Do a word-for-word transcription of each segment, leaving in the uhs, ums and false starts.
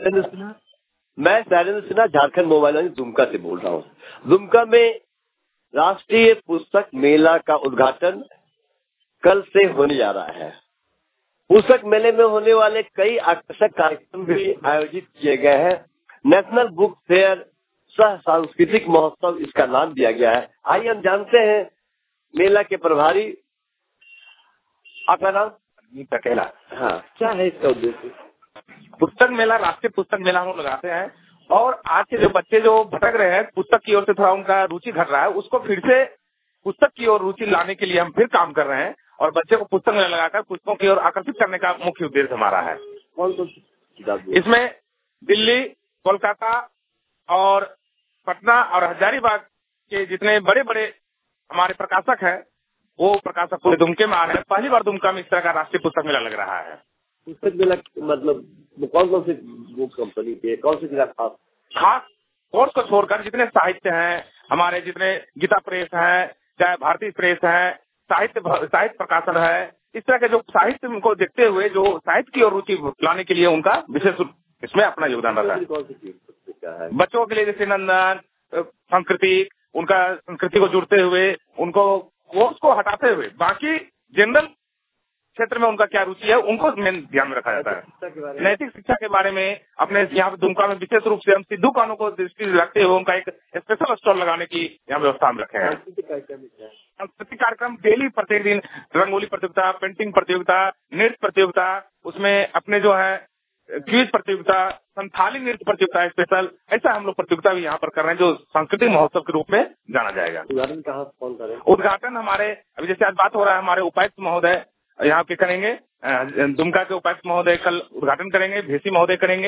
शैलेंद्र सिन्हा मैं शैलेंद्र सिन्हा झारखंड मोबाइल दुमका से बोल रहा हूँ। दुमका में राष्ट्रीय पुस्तक मेला का उद्घाटन कल से होने जा रहा है। पुस्तक मेले में होने वाले कई आकर्षक कार्यक्रम भी आयोजित किए गए हैं। नेशनल बुक फेयर सह सांस्कृतिक महोत्सव इसका नाम दिया गया है। आइए हम जानते हैं मेला के प्रभारी, आपका नाम? टकेला। हाँ, क्या है इसका उद्देश्य? पुस्तक मेला राष्ट्रीय पुस्तक मेला हम लगाते हैं और आज के जो बच्चे जो भटक रहे हैं, पुस्तक की ओर से थोड़ा उनका रुचि घट रहा है, उसको फिर से पुस्तक की ओर रुचि लाने के लिए हम फिर काम कर रहे हैं और बच्चे को पुस्तक मेला लगाकर पुस्तकों की ओर आकर्षित करने का मुख्य उद्देश्य हमारा है। कौन कौन सी? इसमें दिल्ली, कोलकाता और पटना और हजारीबाग के जितने बड़े बड़े हमारे प्रकाशक हैं, वो प्रकाशक पूरे दुमके में आ रहे हैं। पहली बार दुमका में इस तरह का राष्ट्रीय पुस्तक मेला लग रहा है। पुस्तक मेला मतलब कौन कौन से बुक कंपनी के, कौन सी किताब खास खास कोर्स को छोड़कर जितने साहित्य हैं, हमारे जितने गीता प्रेस है, चाहे भारतीय प्रेस है, साहित्य साहित्य प्रकाशन है, इस तरह के जो साहित्य को देखते हुए जो साहित्य की ओर रुचि लाने के लिए उनका विशेष इसमें अपना योगदान रहता है। बच्चों के लिए जैसे नंदन, संस्कृति, उनका संस्कृति को जुड़ते हुए, उनको कोर्स को हटाते हुए बाकी जनरल क्षेत्र में उनका क्या रुचि है, उनको मेन ध्यान में रखा जाता है। नैतिक शिक्षा के बारे में अपने यहाँ पे दुमका में विशेष रूप से हम सिद्धू कानों को दृष्टि रखते हुए उनका एक स्पेशल स्टॉल लगाने की यहाँ व्यवस्था में रखे हैं। सांस्कृतिक कार्यक्रम डेली प्रत्येक दिन रंगोली प्रतियोगिता, पेंटिंग प्रतियोगिता, नृत्य प्रतियोगिता, उसमें अपने जो है क्विज प्रतियोगिता, संथाली नृत्य प्रतियोगिता स्पेशल, ऐसा हम लोग प्रतियोगिता भी यहाँ पर कर रहे हैं जो सांस्कृतिक महोत्सव के रूप में जाना जाएगा। उद्घाटन कहाँ कौन करें? उद्घाटन हमारे अभी जैसे आज बात हो रहा है, हमारे उपायुक्त महोदय यहाँ के करेंगे, दुमका के उपायुक्त महोदय कल उद्घाटन करेंगे, भेसी महोदय करेंगे।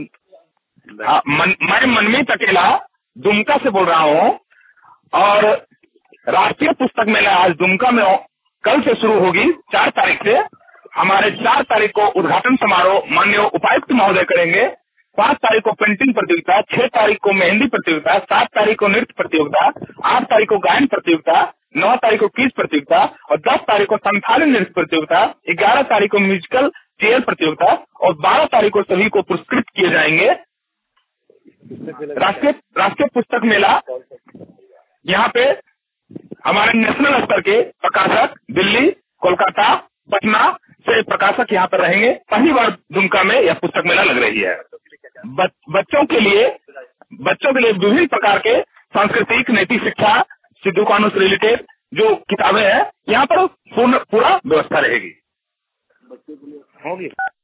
मैं मनमीत टकेला दुमका से बोल रहा हूँ और राष्ट्रीय पुस्तक मेला आज दुमका में कल से शुरू होगी। चार तारीख से हमारे चार तारीख को उद्घाटन समारोह माननीय उपायुक्त महोदय करेंगे। पाँच तारीख को पेंटिंग प्रतियोगिता, छह तारीख को मेहंदी प्रतियोगिता, सात तारीख को नृत्य प्रतियोगिता, आठ तारीख को गायन प्रतियोगिता, नौ तारीख को क्विज प्रतियोगिता और दस तारीख को संथाली नृत्य प्रतियोगिता, ग्यारह तारीख को म्यूजिकल चेयर प्रतियोगिता और बारह तारीख को सभी को पुरस्कृत किए जाएंगे। राष्ट्रीय राष्ट्रीय पुस्तक मेला यहाँ पे हमारे नेशनल स्तर के प्रकाशक दिल्ली, कोलकाता, पटना से प्रकाशक यहाँ पर रहेंगे। पहली बार दुमका में यह पुस्तक मेला लग रही है। बच, बच्चों के लिए बच्चों के लिए विभिन्न प्रकार के सांस्कृतिक, नैतिक शिक्षा, सिद्धू कानून से रिलेटेड जो किताबें हैं यहाँ पर पूर्ण पूरा व्यवस्था रहेगी होगी।